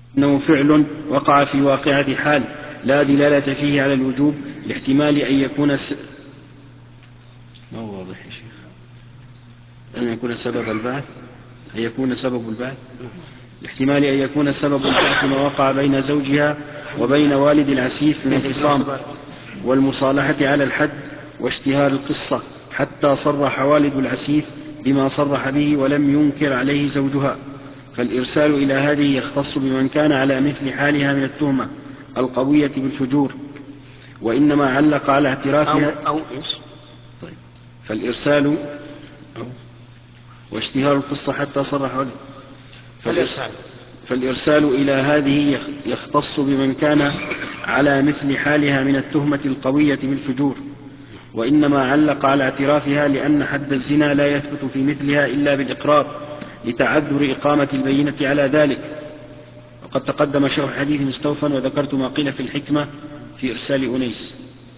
أنه فعل وقع في واقعة حال لا دلالة فيه على الوجوب لاحتمال أن يكون ما هو واضح يا شيخ أن يكون سبب البعث أن يكون سبب البعث لاحتمال أن يكون سبب البعث ما وقع بين زوجها وبين والد العسيف من الخصام والمصالحة على الحد واشتهار القصة حتى صرح والد العسيف بما صرح به ولم ينكر عليه زوجها. فالإرسال إلى هذه يختص بمن كان على مثل حالها من التهمة القوية بالفجور، وإنما علق على اعترافها أو إيش؟ طيب. فالإرسال واشتهار القصة حتى صرح فالإرسال إلى هذه يختص بمن كان على مثل حالها من التهمة القوية بالفجور، وإنما علق على اعترافها لأن حد الزنا لا يثبت في مثلها إلا بالإقرار لتعذر إقامة البينة على ذلك. وقد تقدم شرح حديث مستوفى وذكرت ما قيل في الحكمة في إرسال أنيس.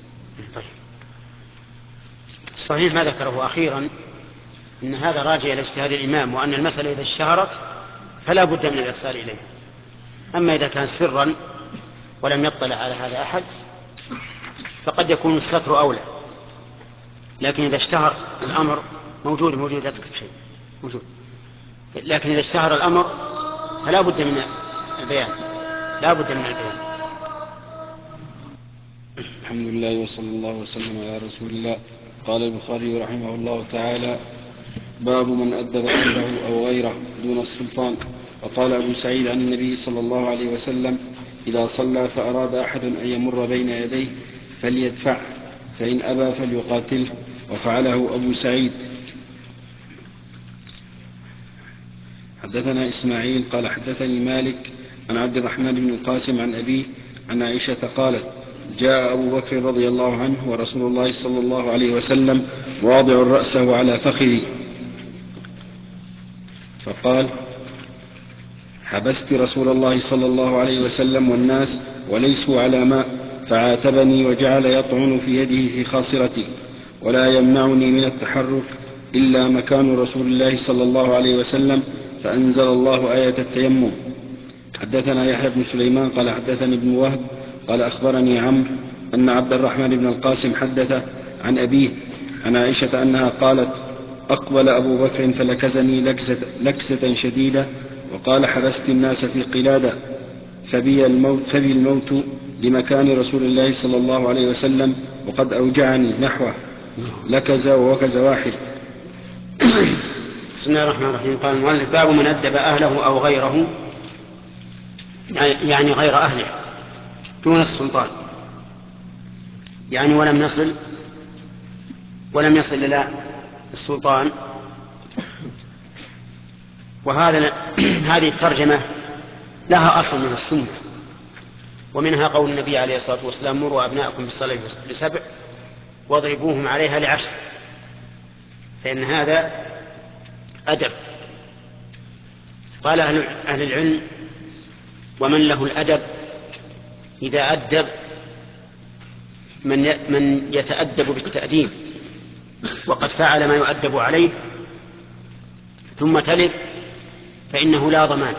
الصحيح ما ذكره أخيرا إن هذا راجع إلى اجتهاد الإمام، وأن المسألة إذا اشتهرت فلا بد من الإرسال إليه. أما إذا كان سرا ولم يطلع على هذا أحد فقد يكون الستر أولى، لكن إذا اشتهر الأمر موجود لا تكتب شيء موجود، لكن إذا اشتهر الأمر فلا بد من البيان، لا بد من البيان. الحمد لله وصلى الله وسلم على رسول الله. قال البخاري رحمه الله تعالى: باب من أدب أهله أو غيره دون السلطان. وقال أبو سعيد عن النبي صلى الله عليه وسلم: إذا صلى فأراد أحد أن يمر بين يديه فليدفع، فإن أبى فليقاتله. وفعله أبو سعيد. حدثنا إسماعيل قال حدثني مالك عن عبد الرحمن بن القاسم عن أبيه عن عائشة قالت: جاء أبو بكر رضي الله عنه ورسول الله صلى الله عليه وسلم واضع رأسه على فخذي، فقال: حبست رسول الله صلى الله عليه وسلم والناس وليسوا على ماء، فعاتبني وجعل يطعن في يده في خاصرتي، ولا يمنعني من التحرك إلا مكان رسول الله صلى الله عليه وسلم، فأنزل الله آية التيمم. حدثنا يحيى بن سليمان قال حدثني ابن وهب قال أخبرني عمرو أن عبد الرحمن بن القاسم حدث عن أبيه عن عائشة أنها قالت: أقبل أبو بكر فلكزني لكزة شديدة، وقال: حبست الناس في قلادة، فبي الموت لمكان رسول الله صلى الله عليه وسلم، وقد أوجعني نحوه، لكز ووكز واحد. بسم الله الرحمن الرحيم. قال المؤلف: باب من أدب أهله أو غيره، يعني غير أهله دون السلطان، يعني ولم يصل إلى السلطان. هذه الترجمة لها أصل من السنة، ومنها قول النبي عليه الصلاة والسلام: مروا أبناءكم بالصلاة ل7 واضربوهم عليها ل10، فإن هذا أدب. قال أهل العلم: ومن له الأدب إذا أدب من يتأدب بالتأديب وقد فعل ما يؤدب عليه ثم تلف، فإنه لا ضمان،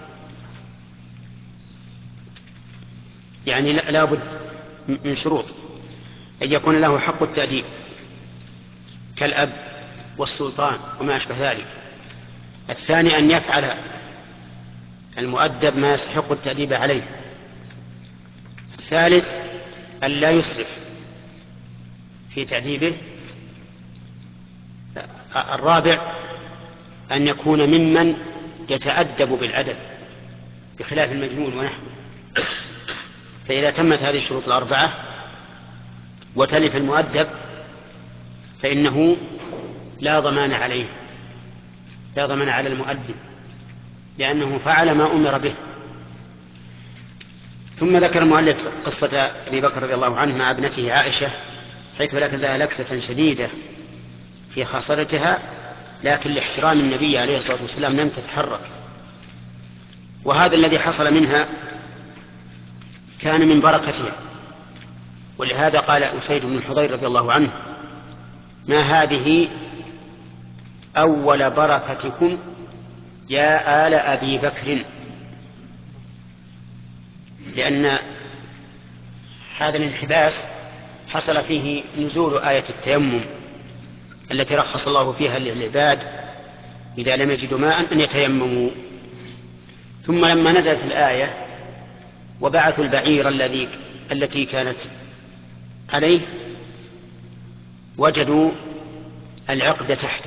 يعني لا بد من شروط: أن يكون له حق التأديب كالأب والسلطان وما أشبه ذلك. الثاني أن يفعل المؤدب ما يستحق التأديب عليه. الثالث أن لا يسرف في تأديبه. الرابع أن يكون ممن يتأدب بالأدب بخلاف المجنون ونحوه. فإذا تمت هذه الشروط الأربعة وتلف المؤدب فإنه لا ضمان عليه، لا ضمان على المؤدب، لأنه فعل ما أمر به. ثم ذكر المؤلف قصة أبي بكر رضي الله عنه مع ابنته عائشة، حيث لكزها لكسة شديدة في خاصرتها، لكن لاحترام النبي عليه الصلاة والسلام لم تتحرك. وهذا الذي حصل منها كان من بركتها، ولهذا قال أسيد بن الحضير رضي الله عنه: ما هذه أول بركتكم يا آل أبي بكر. لأن هذا الانحباس حصل فيه نزول آية التيمم التي رخص الله فيها للعباد إذا لم يجدوا ماء أن يتيمموا. ثم لما نزلت الآية وبعثوا البعير التي كانت عليه وجدوا العقد تحته،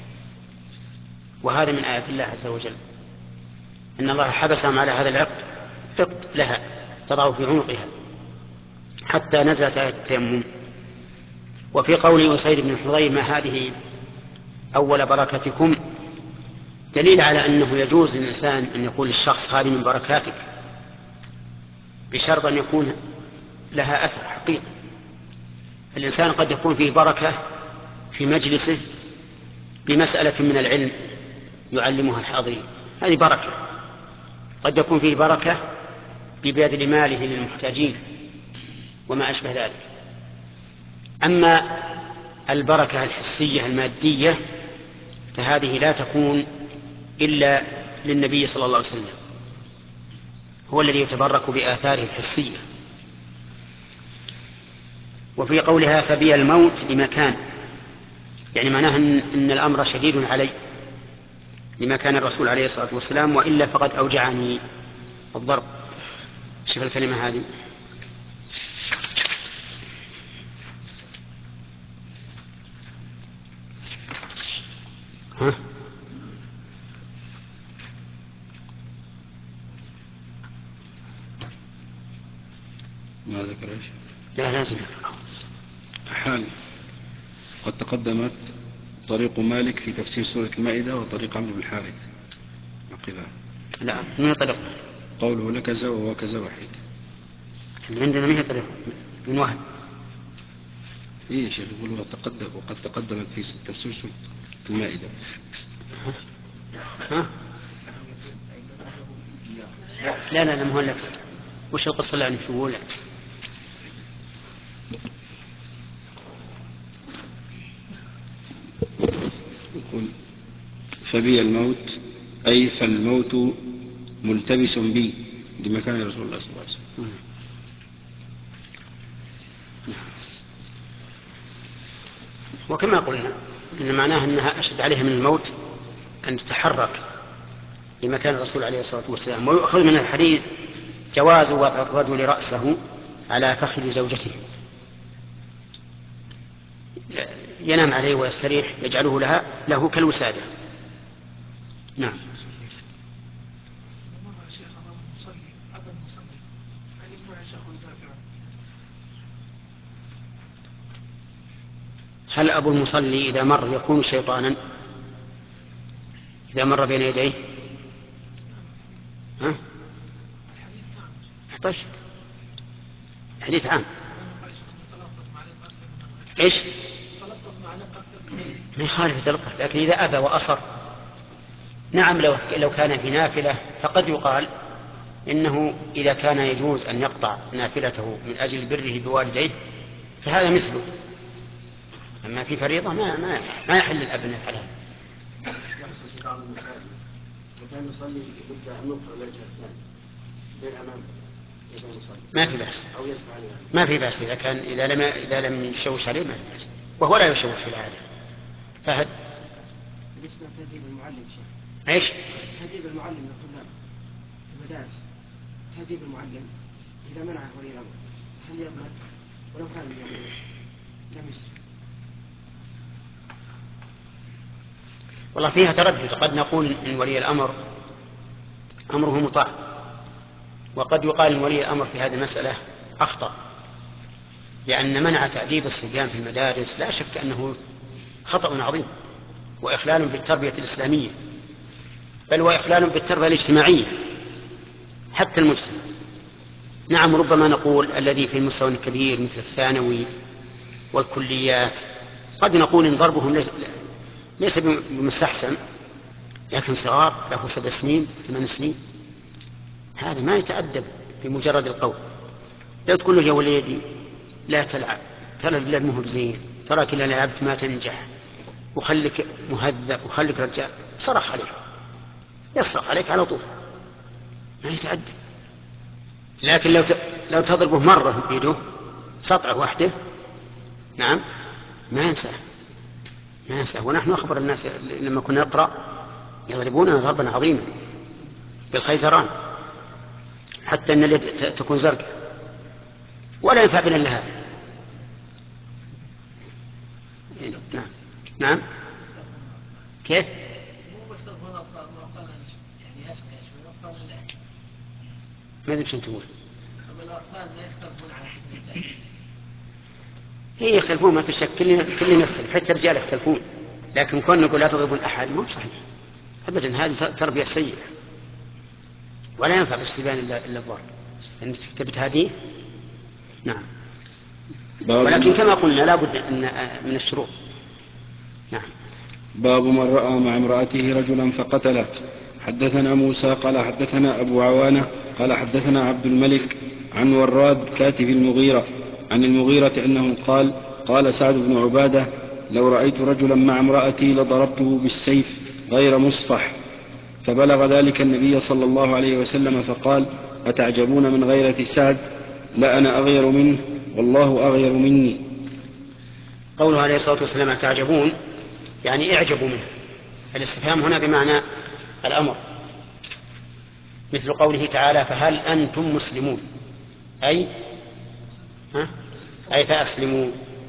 وهذا من آيات الله عز وجل أن الله حبسهم على هذا العقد لها تضع في عنقها حتى نزلت آية التيمم. وفي قول أسيد بن حضير ما هذه أول بركتكم دليل على أنه يجوز للإنسان أن يقول للشخص هذه من بركاتك، بشرط أن يكون لها أثر حقيقي. الإنسان قد يكون فيه بركة في مجلسه بمسألة من العلم يعلمها الحاضرين، هذه بركة. قد يكون فيه بركة ببذل ماله للمحتاجين وما أشبه ذلك. أما البركة الحسية المادية فهذه لا تكون إلا للنبي صلى الله عليه وسلم، هو الذي يتبرك بآثاره الحسية. وفي قولها فبي الموت لمكان، يعني معناها إن الأمر شديد علي لما كان الرسول عليه الصلاة والسلام، وإلا فقد أوجعني الضرب. شوف الكلمة هذه ما ذكر ايش؟ لا لازم حال قد تقدمت طريق مالك في تفسير سورة المائدة وطريق عمرو بن الحارث عقبها. لا من طريق قوله لكذا وكذا وحيد اللي عندنا ما هي طريق من واحد. ايه شيخ يقول وقد تقدمت في تفسير سورة المائدة. ها؟ لا لا لا مو لك. وش القصة اللي نقول لك؟ يقول فبي الموت أي فالموت ملتبس بي لمكان رسول الله صلى الله عليه وسلم. وكما قلنا إن معناها أنها أشد عليها من الموت أن تتحرك لمكان الرسول عليه الصلاة والسلام. ويؤخذ من الحديث جواز وضع الرجل رأسه على فخذ زوجته ينام عليه ويستريح، يجعله له كالوسادة. نعم. هل أبو المصلي إذا مر يكون شيطانا إذا مر بين يديه؟ ها؟ طيب حديث عام. إيش؟ ما يخالف يتلطف، لكن إذا أبى وأصر نعم. لو كان في نافلة فقد يقال إنه إذا كان يجوز أن يقطع نافلته من أجل بره بوالديه فهذا مثله. أما في فريضة ما يحل الأب أن يفعل هذا. وكان يصلي يبدأ أن يقرأ الوجه الثاني بالأمام ما في بأس، ما في بأس إذا لم يشوش عليه ما في بأس، وهو لا يشوش في العادة. فهد بالنسبة لتهذيب المعلم شيخ، ايش؟ تهذيب المعلم للطلاب في المدارس، تهذيب المعلم إذا منعه ولي الأمر هل يضمن ولو كان لم يسلم؟ والله فيها تردد. قد نقول إن ولي الأمر أمره مطاع، وقد يقال إن ولي الأمر في هذه المسألة أخطأ، لأن منع تأديب الصبيان في المدارس لا شك أنه خطأ عظيم وإخلال بالتربية الإسلامية، بل وإخلال بالتربية الاجتماعية حتى المجتمع. نعم ربما نقول الذي في المستوى الكبير مثل الثانوي والكليات قد نقول إن ضربهم ليس بمستحسن، لكن صغار له 7 سنين 8 سنين هذا ما يتأدب بمجرد القول. لا تقول له يا وليدي لا تلعب، ترى اللعب مو بزين، تراك إذا لعبت ما تنجح، وخليك مهذب وخليك رجال. صرخ عليك، يصرخ عليك على طول، ما يتأدب. لكن لو تضربه مرة بيده سطعة واحدة، نعم، ما ينسى. ونحن أخبر الناس لما كنا نقرأ يضربوننا ضربا عظيما بالخيزران حتى أن اليد تكون زرقاء، ولا ينفع بنا إلا هذا. نعم. كيف؟ ماذا كنت تقول؟ الأطفال لا يختلفون على حسب التأكيد. هي يختلفون، ما في شك، كلنا نختلف، حتى الرجال يختلفون، لكن كون نقول لا تضربون أحد مو صحيح أبدا. هذه تربية سيئة ولا ينفع بالصبيان إلا الضرب. أنت تبت هذه. نعم. ولكن كما قلنا لا بد من الشروط. نعم. باب من رأى مع امرأته رجلا فقتله. حدثنا موسى قال حدثنا أبو عوانة قال حدثنا عبد الملك عن وراد كاتب المغيرة عن المغيرة أنه قال سعد بن عبادة: لو رأيت رجلا مع امرأتي لضربته بالسيف غير مصفح. فبلغ ذلك النبي صلى الله عليه وسلم فقال: أتعجبون من غيرة سعد؟ لأنا أغير منه والله أغير مني. قوله عليه الصلاة والسلام أتعجبون يعني اعجبوا منه. الاستفهام هنا بمعنى الأمر، مثل قوله تعالى: فهل أنتم مسلمون؟ أي فأسلموا.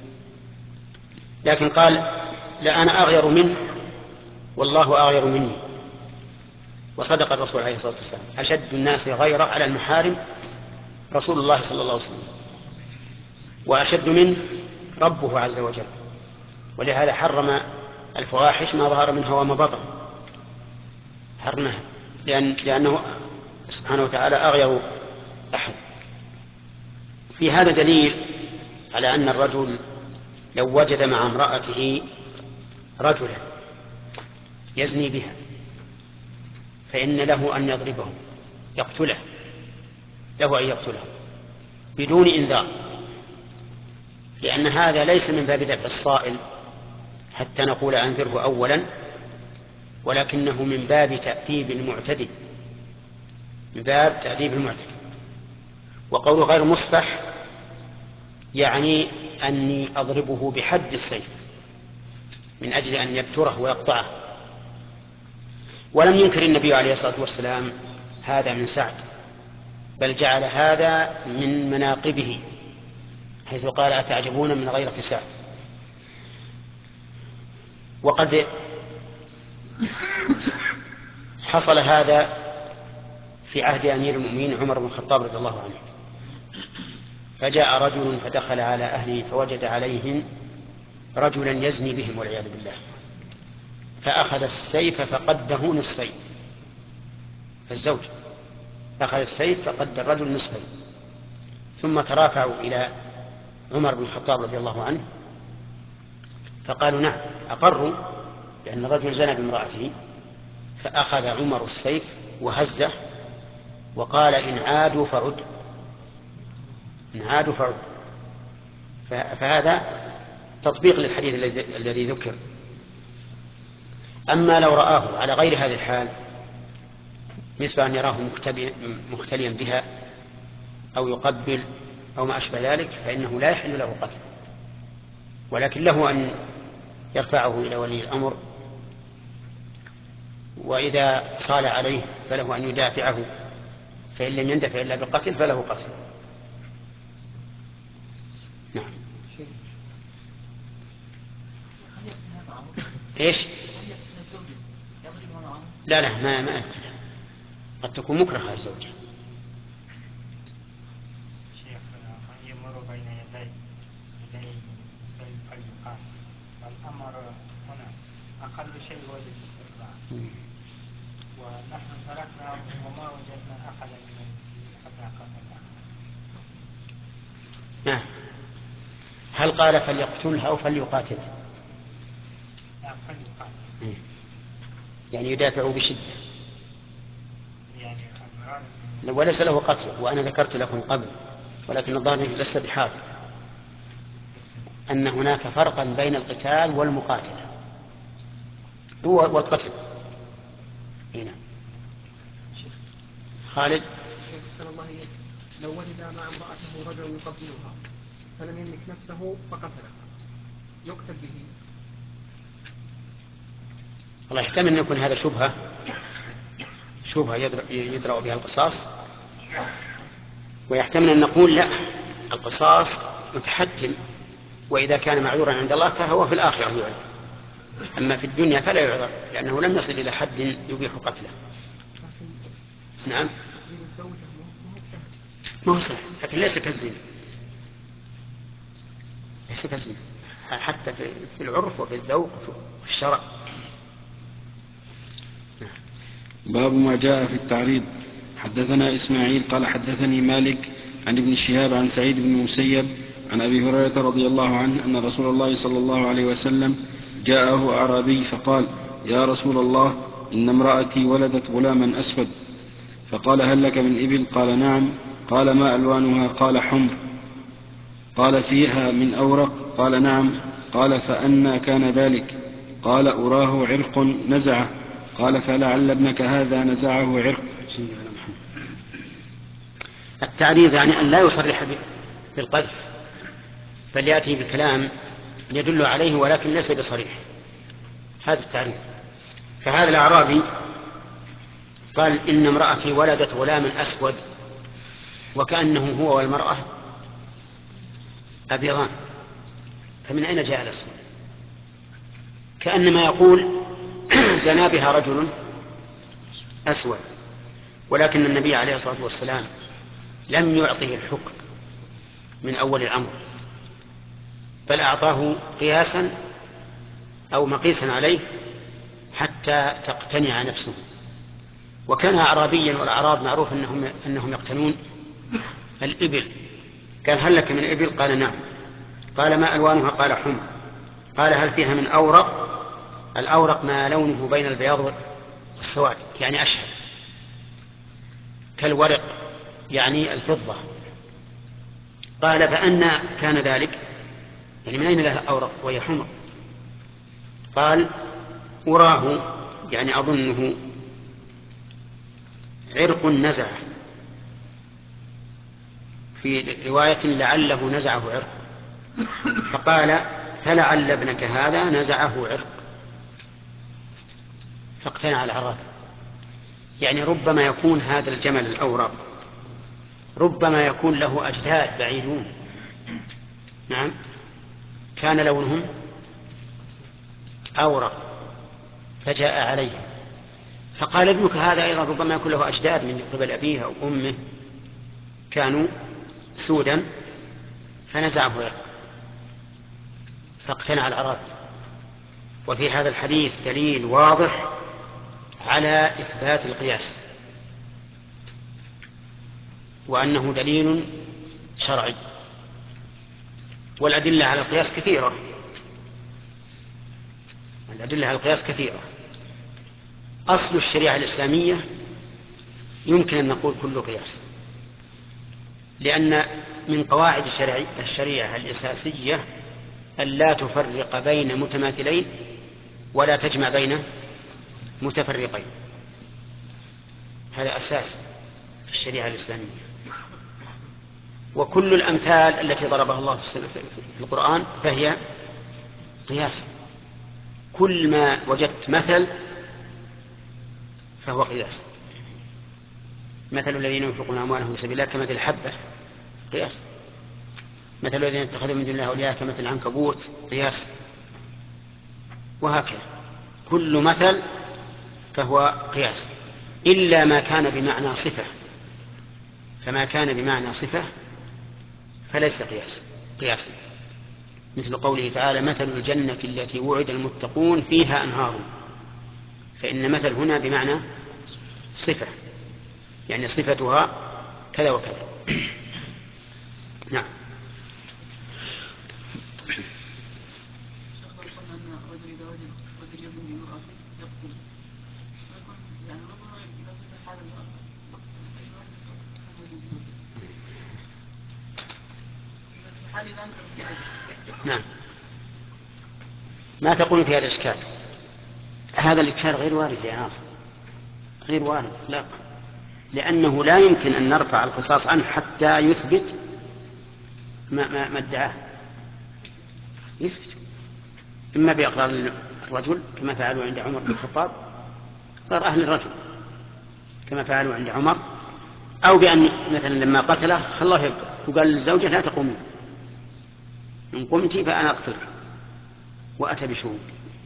لكن قال: لأنا أغير منه والله أغير مني. وصدق الرسول عليه الصلاة والسلام، أشد الناس غيرة على المحارم رسول الله صلى الله عليه وسلم، وأشد منه ربه عز وجل. ولهذا حرم الفواحش ما ظهر منها وما بطن، حرمها لأنه سبحانه وتعالى أغير أحد. في هذا دليل على أن الرجل لو وجد مع امرأته رجلا يزني بها فإن له أن يضربه، يقتله، له أن يقتله بدون إنذار، لأن هذا ليس من باب دفع الصائل حتى نقول أنذره أولا، ولكنه من باب تأديب المعتدي، من باب تأديب المعتدي. وقوله غير مصفح يعني أني أضربه بحد السيف من أجل أن يبتره ويقطعه. ولم ينكر النبي عليه الصلاة والسلام هذا من سعد، بل جعل هذا من مناقبه، حيث قال: أتعجبون من غيرة سعد. وقد حصل هذا في عهد أمير المؤمنين عمر بن الخطاب رضي الله عنه، فجاء رجل فدخل على أهله فوجد عليهم رجلا يزني بهم والعياذ بالله، فأخذ السيف فقده نصفين. الزوج أخذ السيف فقد الرجل نصفين، ثم ترافعوا إلى عمر بن الخطاب رضي الله عنه فقالوا: نعم، أقروا لأن الرجل زنى بامرأته. فأخذ عمر السيف وهزه وقال: إن عادوا فعد، إن عادوا فعد. فهذا تطبيق للحديث الذي ذكر. أما لو رآه على غير هذه الحال، مثل أن يراه مختليا بها أو يقبل أو ما أشبه ذلك، فإنه لا يحل له قتل، ولكن له أن يرفعه إلى ولي الأمر، وإذا صال عليه فله أن يدافعه، فإن لم يندفع إلا بالقتل فله قتل. نعم. إيش؟ لا ما أقتل، قد تكون مكرهة الزوجة. شيخ من يمر بين يديه فليقاتل، والأمر هنا أقل شيء هو الاستطلاع، ونحن تركنا وما وجدنا أحدا من المسلمين حتى قتلنا. نعم. هل قال فليقتلها أو فليقاتلها؟ نعم فليقاتل، يعني يدافع بشدة، يعني وليس له قتل. وأنا ذكرت لكم قبل، ولكن الظاهر لست بحاضر، أن هناك فرقا بين القتال والمقاتلة هو والقتل. هنا خالد. أحسن الله إليك. لو وجد مع امرأته رجل يقبلها فلم يملك نفسه فقتلها يقتل به؟ والله يحتمل أن يكون هذا شبهة يدرأ بها القصاص، ويحتمل أن نقول لا، القصاص متحتم، وإذا كان معذورا عند الله فهو في الآخرة يعذر، أما في الدنيا فلا يعذر لأنه لم يصل إلى حد يبيح قتله. نعم، ما هو سهل، لكن ليس كالزنا، ليس كالزنا حتى في العرف وفي الذوق وفي الشرع. باب ما جاء في التعريض. حدثنا إسماعيل قال حدثني مالك عن ابن شهاب عن سعيد بن المسيب عن أبي هريرة رضي الله عنه أن رسول الله صلى الله عليه وسلم جاءه أعرابي فقال: يا رسول الله، إن امرأتي ولدت غلاما أسود. فقال: هل لك من إبل؟ قال: نعم. قال: ما ألوانها؟ قال: حمر. قال: فيها من أورق؟ قال: نعم. قال: فأنى كان ذلك؟ قال: أراه عرق نزعه. قال: فلعل ابنك هذا نزعه عرق. التعريض يعني أن لا يصرح بالقذف، بل يأتي بكلام يدل عليه ولكن ليس بصريح، هذا التعريض. فهذا الأعرابي قال: إن امرأتي ولدت غلاما أسود، وكأنه هو والمرأة أبيضان، فمن أين جاء الأسود؟ كأنما يقول زنا بها رجل أسود، ولكن النبي عليه الصلاة والسلام لم يعطه الحكم من أول الأمر، بل أعطاه قياسا أو مقيسا عليه حتى تقتنع نفسه. وكان أعرابيا، والأعراب معروف أنهم يقتنون الإبل. قال: هل لك من إبل؟ قال: نعم. قال: ما ألوانها؟ قال: حمر. قال: هل فيها من أورق؟ الأورق ما لونه بين البياض والسواد، يعني أشهر، كالورق يعني الفضة. قال: فأنى كان ذلك؟ يعني من أين لها أورق وهي حمر؟ قال: أراه يعني أظنه عرق نزعه، في رواية لعله نزعه عرق. فقال: فلعل ابنك هذا نزعه عرق. فاقتنع الأعرابي، يعني ربما يكون هذا الجمل الأورق ربما يكون له أجداد بعيدون، نعم، كان لونهم أورق فجاء عليه. فقال: ابنك هذا أيضا ربما يكون له أجداد من قبل أبيه أو أمه كانوا سودا فنزعه عرق. فاقتنع الأعرابي. وفي هذا الحديث دليل واضح على إثبات القياس، وأنه دليل شرعي. والأدلة على القياس كثيرة، الأدلة على القياس كثيرة. أصل الشريعة الإسلامية يمكن أن نقول كل قياس، لأن من قواعد الشريعة الأساسية أن لا تفرق بين متماثلين ولا تجمع بين متفرقين، هذا أساس في الشريعة الإسلامية. وكل الأمثال التي ضربها الله في القرآن فهي قياس، كل ما وجدت مثل فهو قياس. مثل الذين ينفقون أموالهم في سبيل الله كمثل الحبة، قياس. مثل الذين اتخذوا من دون الله أولياء كمثل العنكبوت، قياس. وهكذا كل مثل فهو قياس، إلا ما كان بمعنى صفة، فما كان بمعنى صفة فليس قياسا، مثل قوله تعالى: مثل الجنة التي وعد المتقون فيها أنهار. فإن مثل هنا بمعنى صفة، يعني صفتها كذا وكذا. نعم. نعم. ما تقول في هذا الإشكال؟ هذا الإشكال غير وارد يا ناصر، غير وارد إطلاقا. لأنه لا يمكن أن نرفع القصاص عنه حتى يثبت ما ادعاه. يثبت إما بإقرار الرجل كما فعلوا عند عمر بن الخطاب، إقرار أهل الرجل كما فعلوا عند عمر، أو بأن مثلا لما قتله خلاه يبقى وقال للزوجة لا تقومي، إن قمت فأنا أقتلك، وأتى بشهود.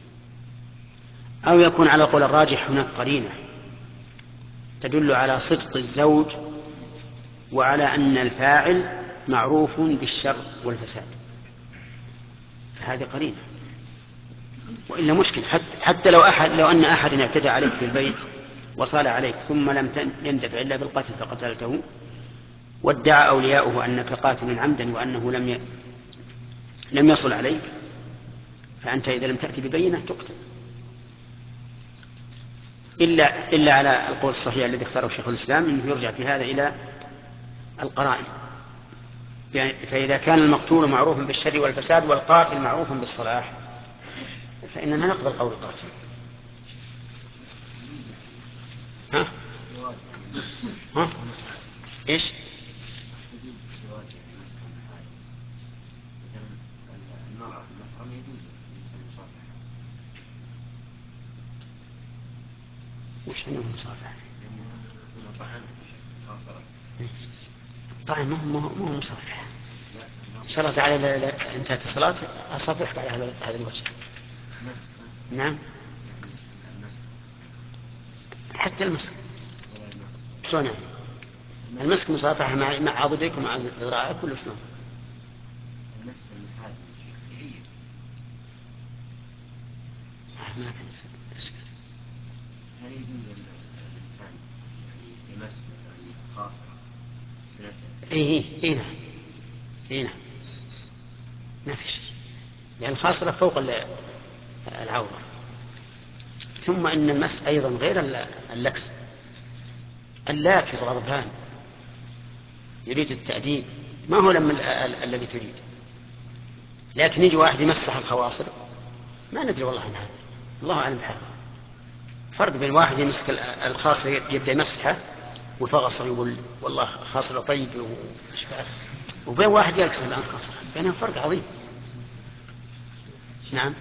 أو يكون على قول الراجح هناك قرينة تدل على صدق الزوج وعلى أن الفاعل معروف بالشر والفساد، فهذه قرينة. وإلا مشكل، حتى لو أن أحد اعتدى عليك في البيت وصال عليك ثم لم يندفع إلا بالقتل فقتلته، وادعى أولياؤه أنك قاتل عمدا وأنه لم يصل عليك، فأنت إذا لم تأتي ببينة تقتل، إلا على القول الصحيح الذي اختاره شيخ الإسلام أنه يرجع في هذا إلى القرائن. يعني فإذا كان المقتول معروفا بالشر والفساد والقاتل معروفا بالصلاح فإننا نقبل قول القاتل. ها؟ إيش؟ وش عنه مصافحة؟ طيب مو مصافحة. شرط على انتهت الصلاة أصافحك على هذا الوجه. نعم، حتى المسك. شلون يعني؟ المسك مصافحة مع عضدك ومع ذراعك ولا شلون؟ ما كان هل يجوز الإنسان يمس خاصة؟ إيه نعم، ما في شيء، لأن الخاصرة فوق العورة. ثم إن المس أيضا غير اللكس. اللاكس غضبان يريد التأديب، ما هو الذي تريد. لكن يجي واحد يمسح الخواصر ما ندري والله عن هذا، الله أعلم بحاله. فرق بين واحد يمسك الخاصر يبدأ يمسحه وفغصه يقول والله خاصر طيب وشباب، وبين واحد يركز الآن خاصر، بينهم فرق عظيم. نعم.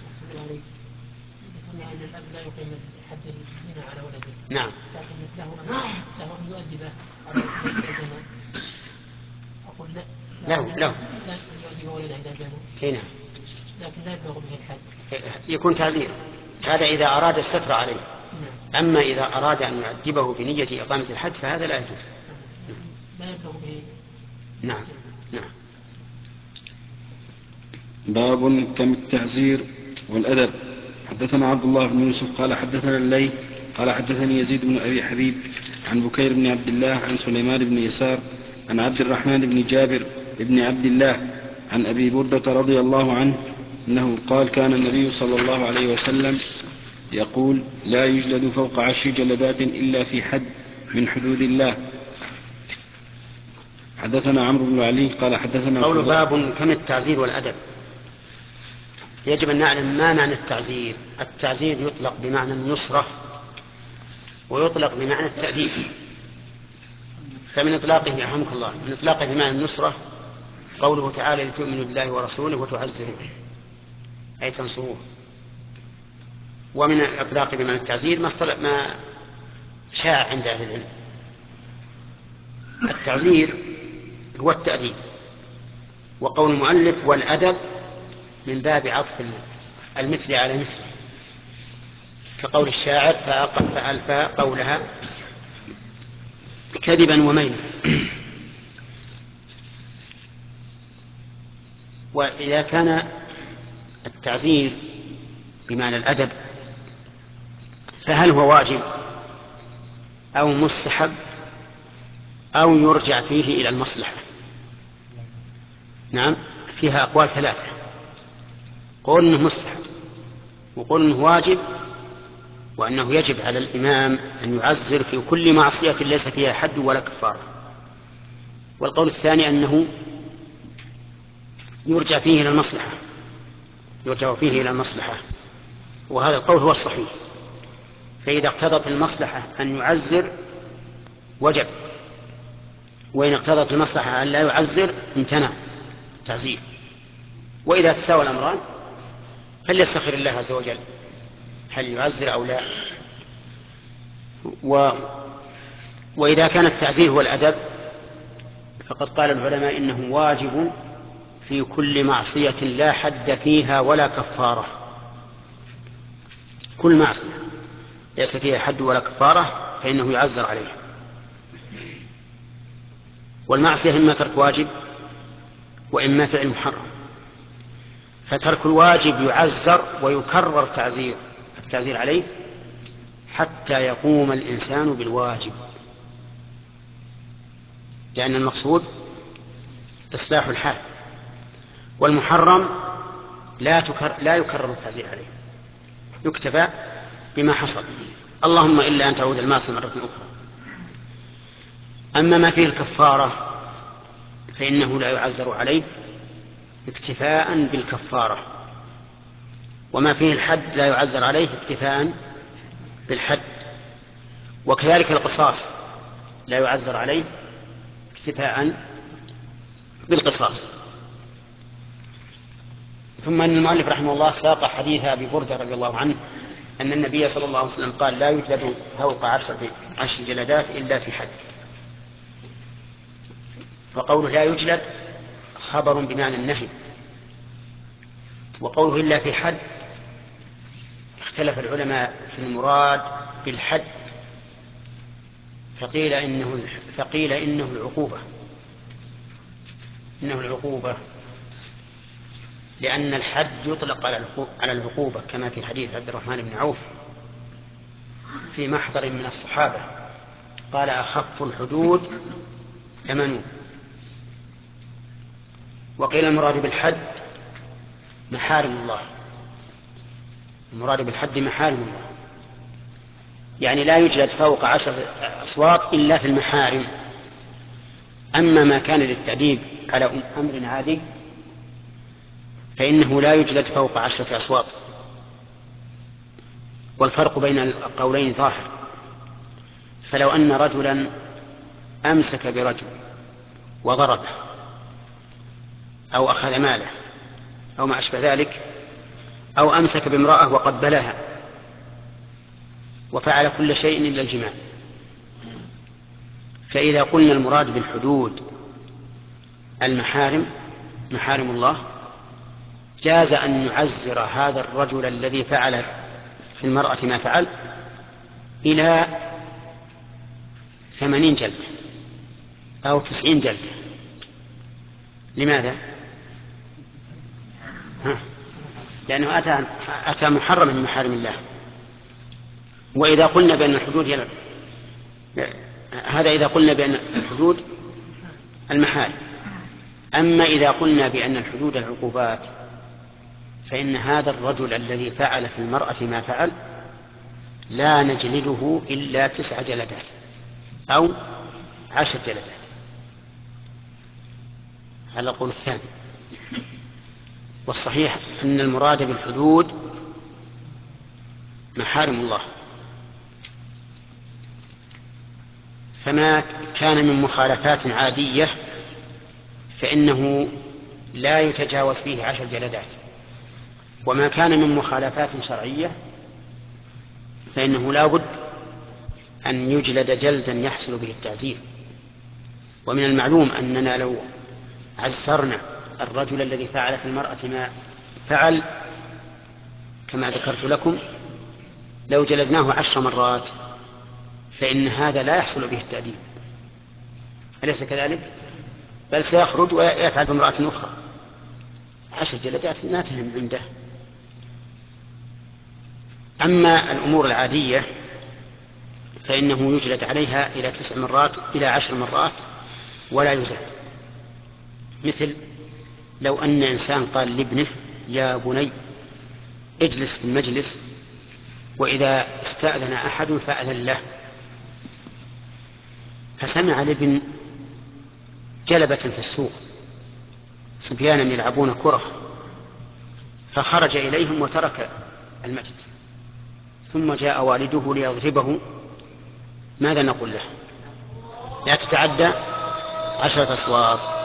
ذكرنا أن الأب لا يقيم حد الزنا على ولده. نعم. لكن له أن يؤدبه على الزنا. أقول لا أن يؤدب ولده إذا زنا. نعم. لكن لا يبلغ به الحد. يكون تعزير، هذا إذا أراد الستر عليه. أما إذا أراد أن يؤدبه بنية إقامة الحد فهذا لا يجوز. لا يبلغ به. نعم. باب كم التعزير والأدب. حدثنا عبد الله بن يوسف قال حدثنا الليث قال حدثني يزيد بن أبي حبيب عن بكير بن عبد الله عن سليمان بن يسار عن عبد الرحمن بن جابر بن عبد الله عن أبي بردة رضي الله عنه أنه قال كان النبي صلى الله عليه وسلم يقول لا يجلد فوق 10 جلدات إلا في حد من حدود الله. حدثنا عمرو بن علي قال حدثنا قول باب كم التعزير والأدب. يجب أن نعلم ما معنى التعزير. التعزير يطلق بمعنى النصرة ويطلق بمعنى التأديب. فمن إطلاقه رحمك الله من إطلاقه بمعنى النصرة قوله تعالى لتؤمنوا بالله ورسوله وتعزروه أي تنصروه. ومن إطلاقه بمعنى التعزير ما شاع عند أهل العلم. التعزير هو التأديب، وقول المؤلف والأدب من باب عطف المثل على مثله، كقول الشاعر فألفى قولها كذبا وميلا. وإذا كان التعزير بمعنى الأدب فهل هو واجب أو مستحب أو يرجع فيه إلى المصلحة؟ نعم، فيها أقوال ثلاثة. قول إنه مستحب، وقول إنه واجب، وأنه يجب على الإمام أن يعزر في كل معصية ليس فيها حد ولا كفارة. والقول الثاني أنه يرجع فيه إلى المصلحة، وهذا القول هو الصحيح. فإذا اقتضت المصلحة أن يعزر وجب، وإن اقتضت المصلحة أن لا يعزر امتنع تعزير. وإذا تساوى الأمران فليستخر الله عز وجل هل يعزر أو لا. وإذا كان التعزير هو الأدب فقد قال العلماء إنه واجب في كل معصية لا حد فيها ولا كفارة. كل معصية ليس فيها حد ولا كفارة فإنه يعزر عليه. والمعصية إما ترك واجب وإما فعل محرم، فترك الواجب يعزر ويكرر التعزير عليه حتى يقوم الإنسان بالواجب، لأن المقصود إصلاح الحال. والمحرم لا يكرر التعزير عليه، يكتفى بما حصل، اللهم إلا أن تعود المعصية مرة أخرى. أما ما فيه الكفارة فإنه لا يعزر عليه اكتفاء بالكفارة، وما فيه الحد لا يعزر عليه اكتفاء بالحد، وكذلك القصاص لا يعزر عليه اكتفاء بالقصاص. ثم أن المؤلف رحمه الله ساق حديث أبي بردة رضي الله عنه أن النبي صلى الله عليه وسلم قال لا يجلد فوق 10 جلدات إلا في حد. فقوله لا يجلد خبر بمعنى النهي، وقوله إلا في حد اختلف العلماء في المراد بالحد، فقيل إنه العقوبة، لأن الحد يطلق على العقوبة كما في حديث عبد الرحمن بن عوف في محضر من الصحابة قال أخف الحدود 80. وقيل المراد بالحد محارم الله، المراد بالحد محارم الله، يعني لا يوجد فوق 10 أصوات إلا في المحارم. أما ما كان للتأديب على أمر عادي فإنه لا يجلد فوق 10 أصوات. والفرق بين القولين ظاهر، فلو أن رجلا أمسك برجل وضربه أو أخذ ماله أو ما أشبه ذلك، أو أمسك بامرأة وقبلها وفعل كل شيء إلا الجماع، فإذا قلنا المراد بالحدود المحارم محارم الله جاز أن يعزر هذا الرجل الذي فعل في المرأة ما فعل إلى 80 جلدة أو 90 جلدة. لماذا؟ لأنه أتى محرما من محارم الله. وإذا قلنا بأن الحدود هذا إذا قلنا بأن الحدود المحارم. أما إذا قلنا بأن الحدود العقوبات فإن هذا الرجل الذي فعل في المرأة ما فعل لا نجلده إلا 9 جلدات أو 10 جلدات على القول الثاني. والصحيح أن المراد بالحدود محارم الله، فما كان من مخالفات عادية فإنه لا يتجاوز فيه 10 جلدات، وما كان من مخالفات شرعية فإنه لا بد أن يجلد جلدا يحصل به التعزير. ومن المعلوم أننا لو عزرنا الرجل الذي فعل في المرأة ما فعل كما ذكرت لكم لو جلدناه 10 مرات فإن هذا لا يحصل به التأديب، أليس كذلك؟ بل سيخرج ويفعل بامرأة أخرى. 10 جلدات لا تهم عنده. أما الأمور العادية فإنه يجلد عليها إلى 9 مرات إلى 10 مرات ولا يزاد. مثل لو أن إنسان قال لابنه يا بني اجلس في المجلس، وإذا استأذن أحد فأذن له، فسمع الابن جلبة في السوق صبيانا يلعبون كرة فخرج إليهم وترك المجلس، ثم جاء والده ليضربه، ماذا نقول له؟ لا تتعدى 10 أصوات.